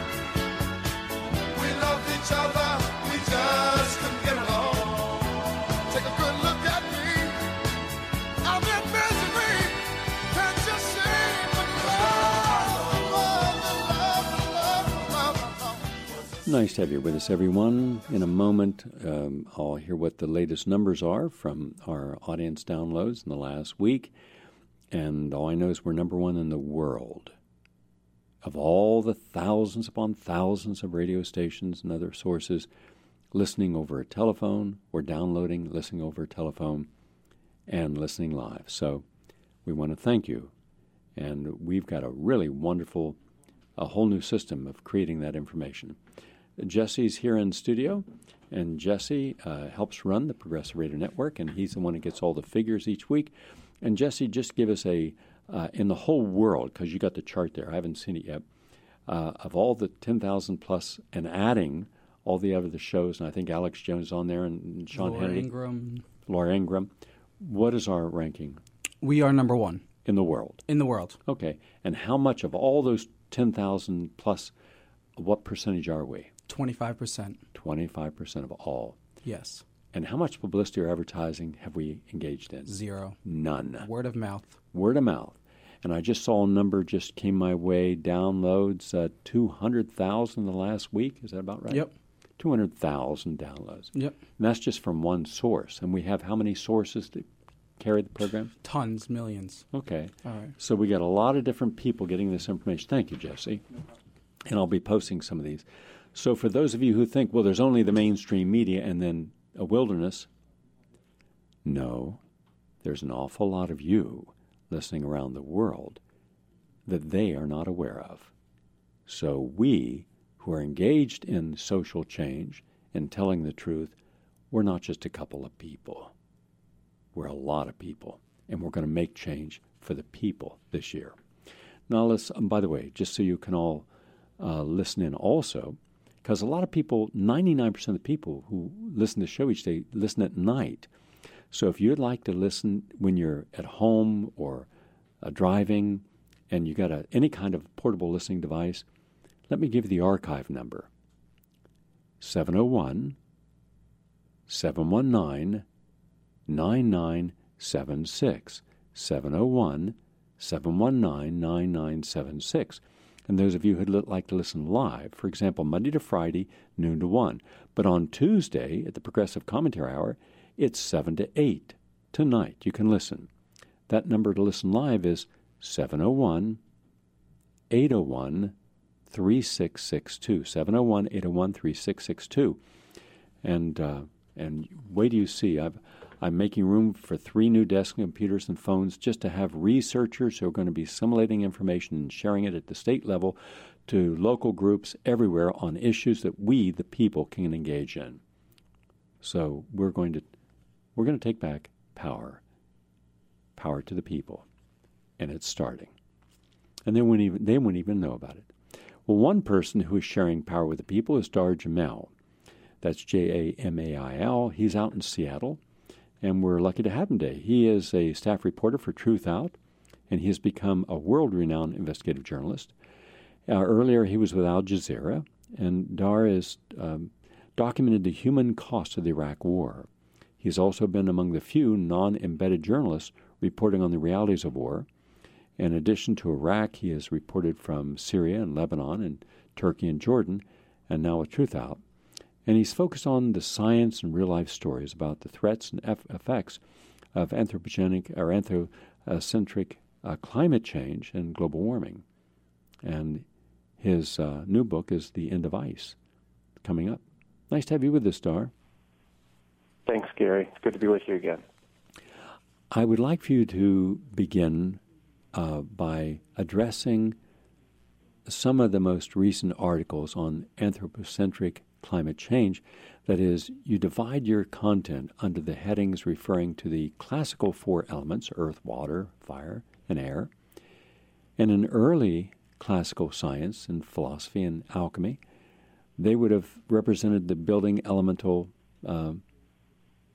We loved each other, we just couldn't get along. Take a good look at me. I'm in misery. Can't you see? But love, love, love, love, love, love. Nice to have you with us, everyone. In a moment, um, I'll hear what the latest numbers are from our audience downloads in the last week. And all I know is we're number one in the world. Of all the thousands upon thousands of radio stations and other sources listening over a telephone or downloading, listening over a telephone, and listening live. So we want to thank you. And we've got a really wonderful, a whole new system of creating that information. Jesse's here in studio, and Jesse uh, helps run the Progressive Radio Network, and he's the one that gets all the figures each week. And Jesse, just give us a, uh, in the whole world, because you got the chart there, I haven't seen it yet, uh, of all the ten thousand plus and adding all the other shows, and I think Alex Jones is on there, and Sean Laura Hannity. Ingram. Laura Ingram. What is our ranking? We are number one. In the world? In the world. Okay. And how much of all those ten thousand plus, what percentage are we? twenty-five percent. twenty-five percent of all. Yes. And how much publicity or advertising have we engaged in? Zero. None. Word of mouth. Word of mouth. And I just saw a number just came my way, downloads, uh, two hundred thousand the last week. Is that about right? Yep. two hundred thousand downloads. Yep. And that's just from one source. And we have how many sources to carry the program? Tons, millions. Okay. All right. So we got a lot of different people getting this information. Thank you, Jesse. And I'll be posting some of these. So for those of you who think, well, there's only the mainstream media and then a wilderness, no, there's an awful lot of you listening around the world that they are not aware of. So we, who are engaged in social change and telling the truth, we're not just a couple of people. We're a lot of people, and we're going to make change for the people this year. Now, let's, um, by the way, just so you can all uh, listen in also, because a lot of people, ninety-nine percent of the people who listen to the show each day, listen at night. So if you'd like to listen when you're at home or uh, driving and you got a, any kind of portable listening device, let me give you the archive number. seven oh one, seven one nine, nine nine seven six. seven oh one, seven one nine, nine nine seven six. And those of you who'd like to listen live, for example, Monday to Friday, noon to one. But on Tuesday, at the Progressive Commentary Hour, it's seven to eight. Tonight, you can listen. That number to listen live is seven oh one, eight oh one, three six six two. seven oh one, eight oh one, three six six two. And, uh, and wait till you see, I've, I'm making room for three new desk computers and phones just to have researchers who are going to be assimilating information and sharing it at the state level to local groups everywhere on issues that we, the people, can engage in. So we're going to we're going to take back power, power to the people, and it's starting. And they wouldn't even they wouldn't even know about it. Well, one person who is sharing power with the people is Dar Jamail. That's J A M A I L. He's out in Seattle. And we're lucky to have him today. He is a staff reporter for Truth Out, and he has become a world-renowned investigative journalist. Uh, earlier, he was with Al Jazeera, and Dar has um, documented the human cost of the Iraq War. He's also been among the few non-embedded journalists reporting on the realities of war. In addition to Iraq, he has reported from Syria and Lebanon and Turkey and Jordan, and now with Truth Out. And he's focused on the science and real-life stories about the threats and eff- effects of anthropogenic or anthrocentric uh, climate change and global warming. And his uh, new book is The End of Ice, coming up. Nice to have you with us, Dar. Thanks, Gary. It's good to be with you again. I would like for you to begin uh, by addressing some of the most recent articles on anthropocentric climate change. That is, you divide your content under the headings referring to the classical four elements, earth, water, fire, and air. And in early classical science and philosophy and alchemy, they would have represented the building elemental uh,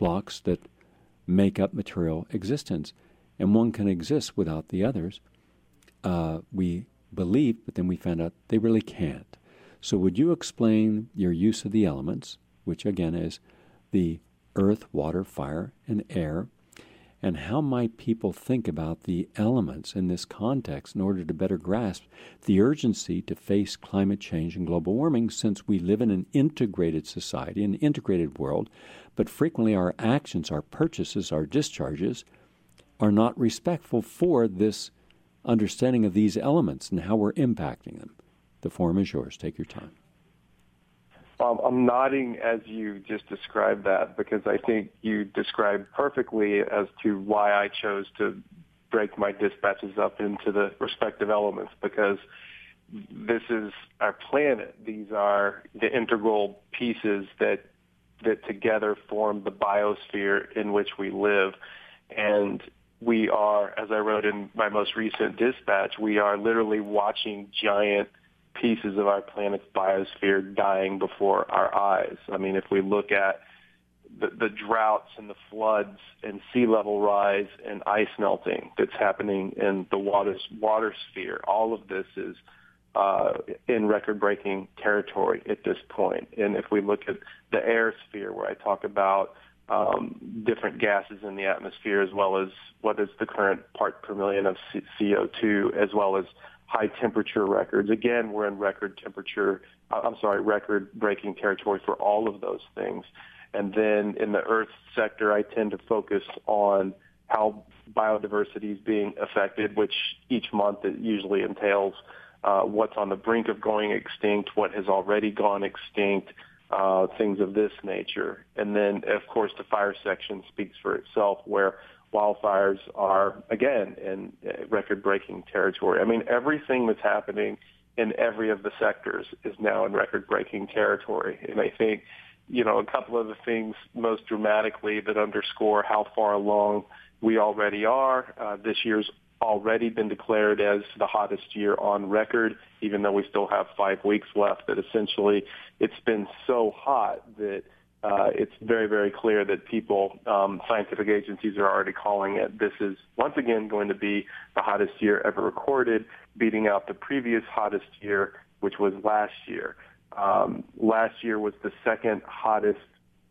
blocks that make up material existence. And one can exist without the others. Uh, we believe, but then we found out they really can't. So would you explain your use of the elements, which again is the earth, water, fire, and air, and how might people think about the elements in this context in order to better grasp the urgency to face climate change and global warming, since we live in an integrated society, an integrated world, but frequently our actions, our purchases, our discharges are not respectful for this understanding of these elements and how we're impacting them. The forum is yours. Take your time. Um, I'm nodding as you just described that, because I think you described perfectly as to why I chose to break my dispatches up into the respective elements, because this is our planet. These are the integral pieces that that together form the biosphere in which we live. And we are, as I wrote in my most recent dispatch, we are literally watching giant pieces of our planet's biosphere dying before our eyes. I mean, if we look at the, the droughts and the floods and sea level rise and ice melting that's happening in the water, water sphere, all of this is uh, in record-breaking territory at this point. And if we look at the air sphere, where I talk about um, different gases in the atmosphere, as well as what is the current part per million of C O two, as well as high temperature records. Again, we're in record temperature, I'm sorry, record-breaking territory for all of those things. And then in the Earth sector, I tend to focus on how biodiversity is being affected, which each month it usually entails uh, what's on the brink of going extinct, what has already gone extinct, uh, things of this nature. And then, of course, the fire section speaks for itself, where wildfires are, again, in record-breaking territory. I mean, everything that's happening in every of the sectors is now in record-breaking territory. And I think, you know, a couple of the things most dramatically that underscore how far along we already are, uh, this year's already been declared as the hottest year on record, even though we still have five weeks left, that essentially it's been so hot that Uh, it's very, very clear that people, um, scientific agencies are already calling it. This is, once again, going to be the hottest year ever recorded, beating out the previous hottest year, which was last year. Um, last year was the second hottest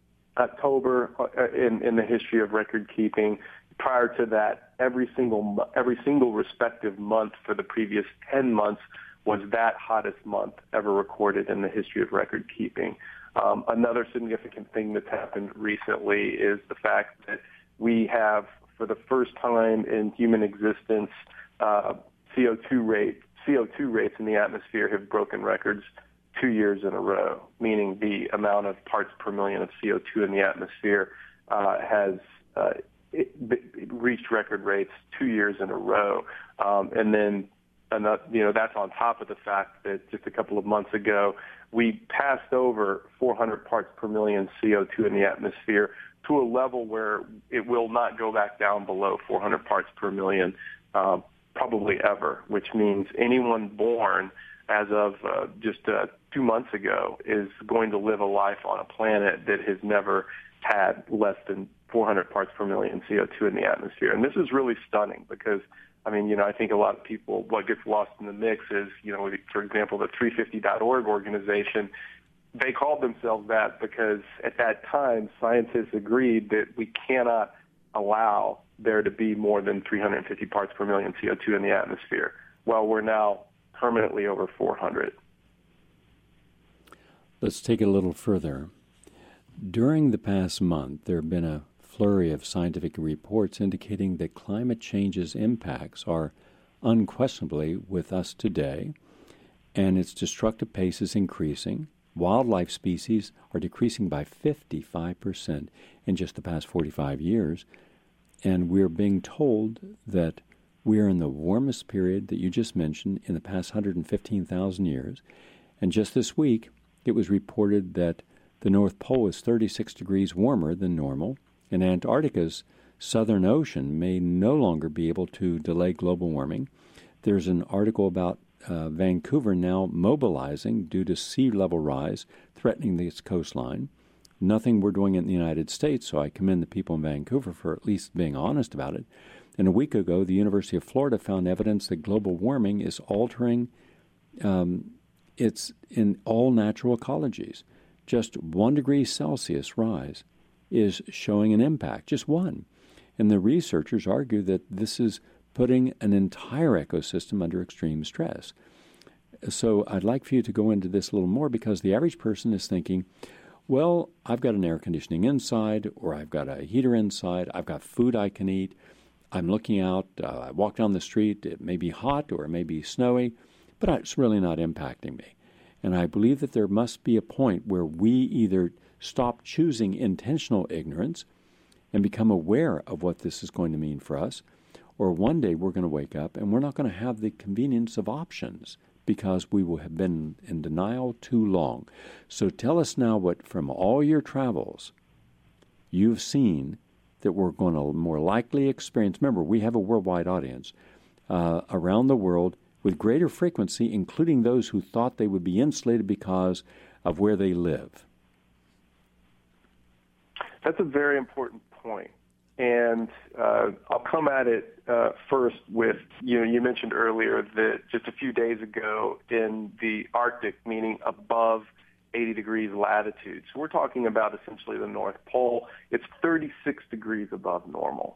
October in, in the history of record keeping. Prior to that, every single every single respective month for the previous ten months was that hottest month ever recorded in the history of record keeping. Um, another significant thing that's happened recently is the fact that we have, for the first time in human existence, uh, C O two rate, C O two rates in the atmosphere have broken records two years in a row, meaning the amount of parts per million of C O two in the atmosphere uh, has uh, it, it reached record rates two years in a row. Um, and then, another, you know, that's on top of the fact that just a couple of months ago, we passed over four hundred parts per million C O two in the atmosphere to a level where it will not go back down below four hundred parts per million, uh, probably ever, which means anyone born as of uh, just uh, two months ago is going to live a life on a planet that has never had less than four hundred parts per million C O two in the atmosphere. And this is really stunning because, I mean, you know, I think a lot of people, what gets lost in the mix is, you know, for example, the three fifty dot org organization, they called themselves that because at that time, scientists agreed that we cannot allow there to be more than three hundred fifty parts per million C O two in the atmosphere. Well, we're now permanently over four hundred. Let's take it a little further. During the past month, there have been a flurry of scientific reports indicating that climate change's impacts are unquestionably with us today, and its destructive pace is increasing. Wildlife species are decreasing by fifty-five percent in just the past forty-five years, and we're being told that we are in the warmest period that you just mentioned in the past one hundred fifteen thousand years. And just this week, it was reported that the North Pole is thirty-six degrees warmer than normal, and Antarctica's southern ocean may no longer be able to delay global warming. There's an article about uh, Vancouver now mobilizing due to sea level rise threatening its coastline. nothing we're doing in the United States, so I commend the people in Vancouver for at least being honest about it. And a week ago, the University of Florida found evidence that global warming is altering um, it's in all natural ecologies. Just one degree Celsius rise is showing an impact, just one. And the researchers argue that this is putting an entire ecosystem under extreme stress. So I'd like for you to go into this a little more, because the average person is thinking, well, I've got an air conditioning inside, or I've got a heater inside, I've got food I can eat, I'm looking out, uh, I walk down the street, it may be hot or it may be snowy, but it's really not impacting me. And I believe that there must be a point where we either stop choosing intentional ignorance and become aware of what this is going to mean for us, or one day we're going to wake up and we're not going to have the convenience of options because we will have been in denial too long. So tell us now what, from all your travels, you've seen that we're going to more likely experience. Remember, we have a worldwide audience uh, around the world with greater frequency, including those who thought they would be insulated because of where they live. That's a very important point. And uh, I'll come at it uh, first with, you know, you mentioned earlier that just a few days ago in the Arctic, meaning above eighty degrees latitude, so we're talking about essentially the North Pole, it's thirty-six degrees above normal.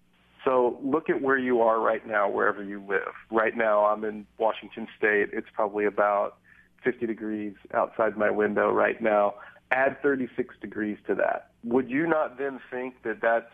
So look at where you are right now, wherever you live. Right now I'm in Washington State. It's probably about fifty degrees outside my window right now. Add thirty-six degrees to that. Would you not then think that that's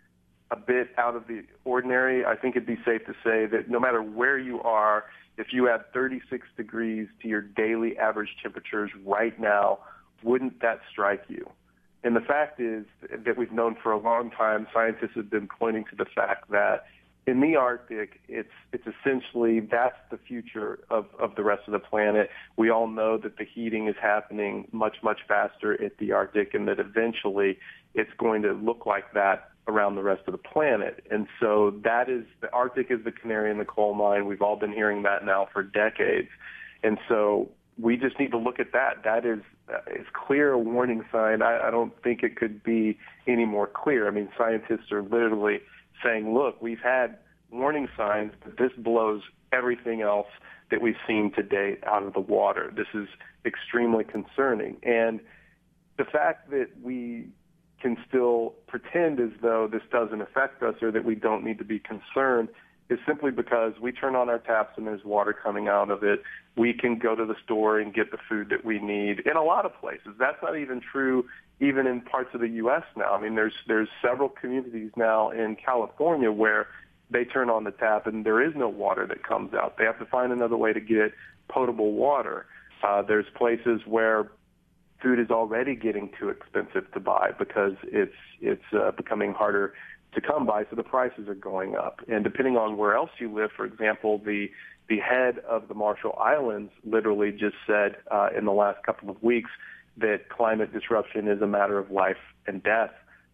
a bit out of the ordinary? I think it'd be safe to say that no matter where you are, if you add thirty-six degrees to your daily average temperatures right now, wouldn't that strike you? And the fact is that we've known for a long time, scientists have been pointing to the fact that in the Arctic, it's it's essentially, that's the future of, of the rest of the planet. We all know that the heating is happening much, much faster at the Arctic, and that eventually it's going to look like that around the rest of the planet. And so that is, the Arctic is the canary in the coal mine. We've all been hearing that now for decades. And so we just need to look at that. That is is clear a warning sign. I, I don't think it could be any more clear. I mean, scientists are literally saying, look, we've had warning signs, but this blows everything else that we've seen to date out of the water. This is extremely concerning. And the fact that we can still pretend as though this doesn't affect us or that we don't need to be concerned is simply because we turn on our taps and there's water coming out of it. We can go to the store and get the food that we need in a lot of places. That's not even true even in parts of the U S now. I mean, there's there's several communities now in California where they turn on the tap and there is no water that comes out. They have to find another way to get potable water. Uh, there's places where food is already getting too expensive to buy because it's it's uh, becoming harder to come by, so the prices are going up. And depending on where else you live, for example, the the head of the Marshall Islands literally just said uh, in the last couple of weeks that climate disruption is a matter of life and death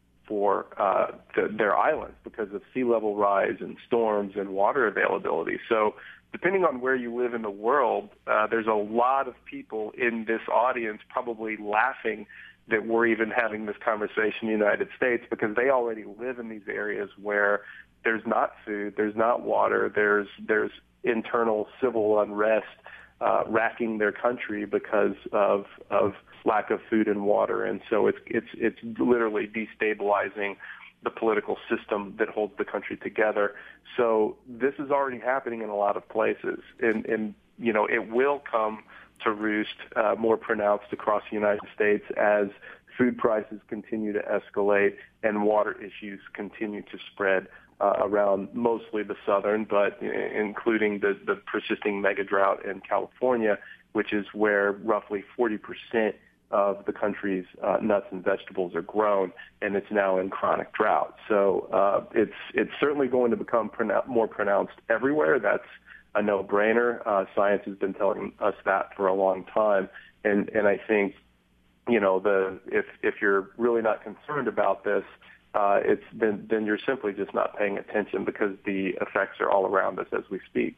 for uh, the, their islands because of sea level rise and storms and water availability. So depending on where you live in the world, uh, there's a lot of people in this audience probably laughing that we're even having this conversation in the United States because they already live in these areas where there's not food, there's not water, there's there's internal civil unrest uh, racking their country because of of lack of food and water, and so it's it's it's literally destabilizing the political system that holds the country together. So this is already happening in a lot of places, and and you know it will come to roost uh, more pronounced across the United States as food prices continue to escalate and water issues continue to spread uh, around mostly the southern, but including the, the persisting mega drought in California, which is where roughly forty percent of the country's uh, nuts and vegetables are grown, and it's now in chronic drought. So uh, it's it's certainly going to become pronou- more pronounced everywhere. That's a no-brainer. Uh, science has been telling us that for a long time, and and I think, you know, the if if you're really not concerned about this, uh, it's then then you're simply just not paying attention because the effects are all around us as we speak.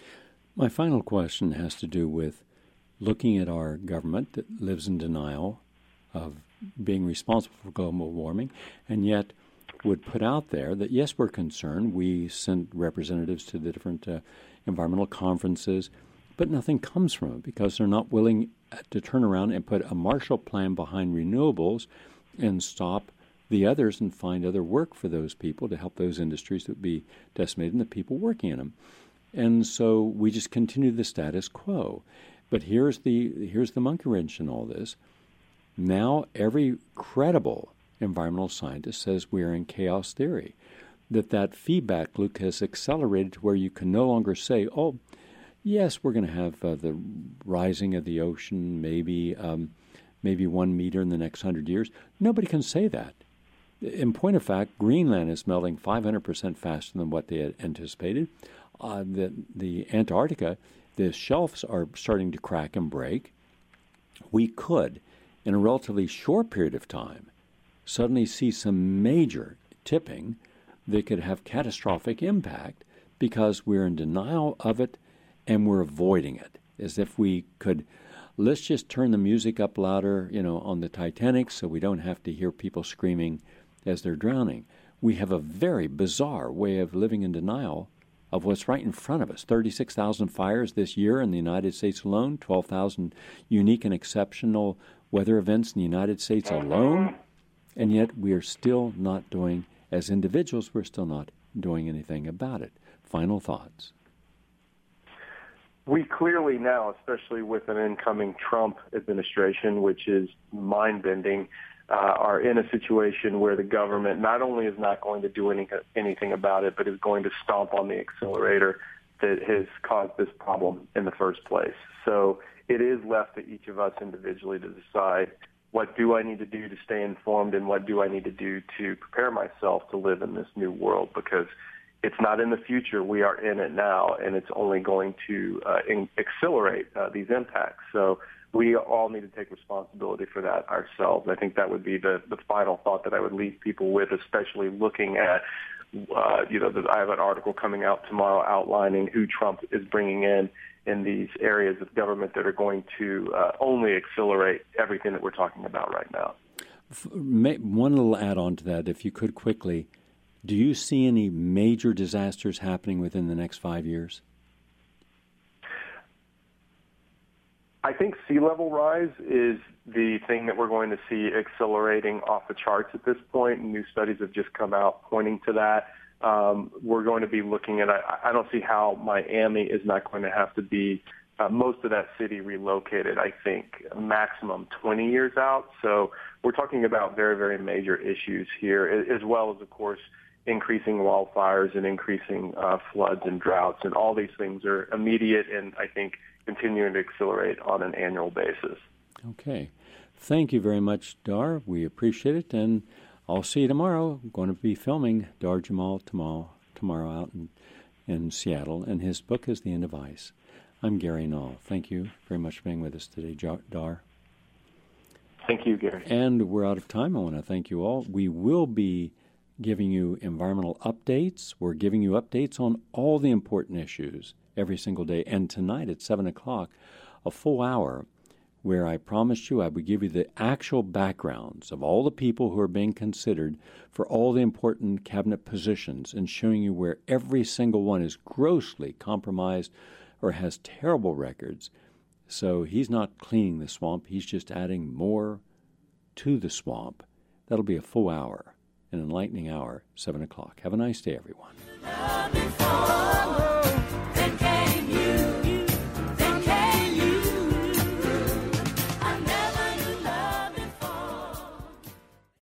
My final question has to do with looking at our government that lives in denial, of being responsible for global warming, and yet would put out there that, yes, we're concerned. We sent representatives to the different uh, environmental conferences, but nothing comes from it because they're not willing to turn around and put a Marshall Plan behind renewables and stop the others and find other work for those people to help those industries that would be decimated and the people working in them. And so we just continue the status quo. But here's the here's the monkey wrench in all this. Now every credible environmental scientist says we're in chaos theory, that that feedback loop has accelerated to where you can no longer say, oh, yes, we're going to have uh, the rising of the ocean, maybe um, maybe one meter in the next hundred years. Nobody can say that. In point of fact, Greenland is melting five hundred percent faster than what they had anticipated. Uh, the, the Antarctica, the shelves are starting to crack and break. We could, in a relatively short period of time, suddenly see some major tipping that could have catastrophic impact because we're in denial of it and we're avoiding it. As if we could, let's just turn the music up louder, you know, on the Titanic so we don't have to hear people screaming as they're drowning. We have a very bizarre way of living in denial of what's right in front of us. thirty-six thousand fires this year in the United States alone, twelve thousand unique and exceptional weather events in the United States alone, and yet we are still not doing, as individuals, we're still not doing anything about it. Final thoughts. We clearly now, especially with an incoming Trump administration, which is mind-bending, uh, are in a situation where the government not only is not going to do any, anything about it, but is going to stomp on the accelerator that has caused this problem in the first place. So it is left to each of us individually to decide, what do I need to do to stay informed and what do I need to do to prepare myself to live in this new world? Because it's not in the future. We are in it now, and it's only going to uh, in- accelerate uh, these impacts. So we all need to take responsibility for that ourselves. I think that would be the, the final thought that I would leave people with, especially looking at, uh, you know, the, I have an article coming out tomorrow outlining who Trump is bringing in in these areas of government that are going to uh, only accelerate everything that we're talking about right now. One little add-on to that, if you could quickly, do you see any major disasters happening within the next five years? I think sea level rise is the thing that we're going to see accelerating off the charts at this point, and new studies have just come out pointing to that. Um, we're going to be looking at, I, I don't see how Miami is not going to have to be, uh, most of that city relocated, I think, maximum twenty years out. So we're talking about very, very major issues here, as well as, of course, increasing wildfires and increasing uh, floods and droughts. And all these things are immediate and, I think, continuing to accelerate on an annual basis. Okay. Thank you very much, Dar. We appreciate it, and I'll see you tomorrow. I'm going to be filming Dar Jamal tomorrow, tomorrow out in, in Seattle, and his book is The End of Ice. I'm Gary Null. Thank you very much for being with us today, Dar. Thank you, Gary. And we're out of time. I want to thank you all. We will be giving you environmental updates. We're giving you updates on all the important issues every single day. And tonight at seven o'clock, a full hour where I promised you I would give you the actual backgrounds of all the people who are being considered for all the important cabinet positions and showing you where every single one is grossly compromised or has terrible records. So he's not cleaning the swamp. He's just adding more to the swamp. That'll be a full hour, an enlightening hour, seven o'clock. Have a nice day, everyone.